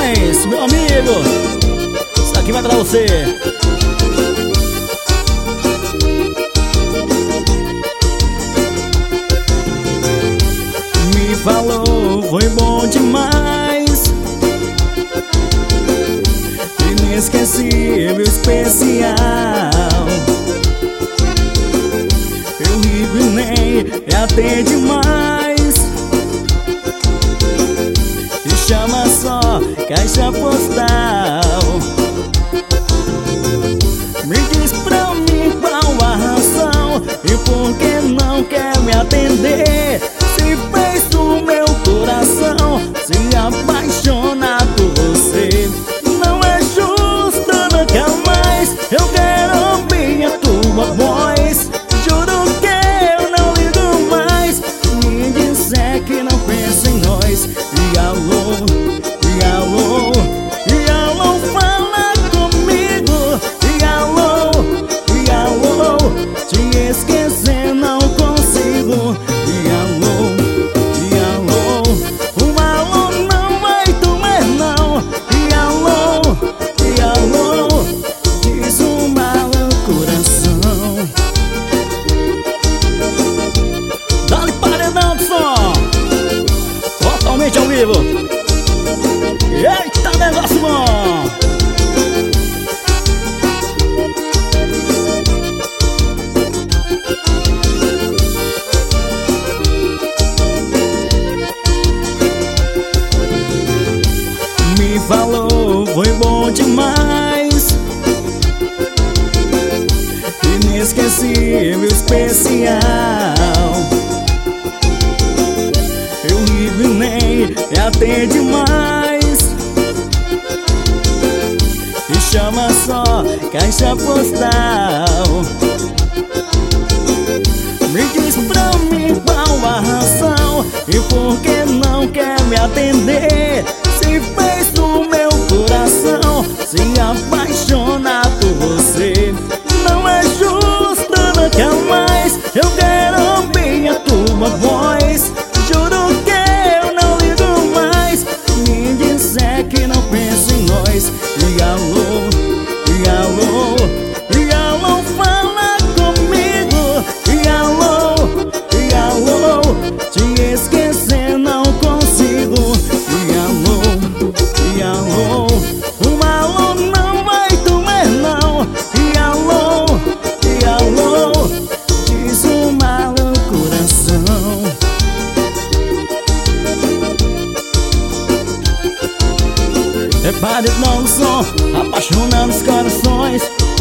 Produções, meu amigo, isso aqui vai pra você. Me falou, foi bom demais, inesquecível, especial. Eu rico e nem é até demais. E chama só caixa postal. Me diz pra mim qual a razão e por que não quer me atender. Se fez do meu coração se apaixonar por você. Não é justo, nunca mais eu quero ouvir a tua voz. Juro que eu não ligo mais. Me disser que não penso em nós. E alô, e alô, e alô, fala comigo. E alô, te esquecer não consigo. E alô, o alô não vai doer não. E alô, diz uma coração. Dá-lhe paredão de som, totalmente ao vivo. Eita, negócio bom! Me falou, foi bom demais, inesquecível, especial. Eu rico e nem é até demais. E chama só caixa postal. Me diz pra mim qual a razão e por que não quer me atender. Se fez do meu coração se apaixonar por você. Não é justo, nunca mais eu quero ouvir a tua voz. Juro que eu não ligo mais. Me disser que não penso em nós. E alô, e alô, e alô, fala comigo. E alô, te esquecer não consigo. E alô, o alô não vai doer não. E alô, diz uma coração. Repare no som, apaixonando os corações.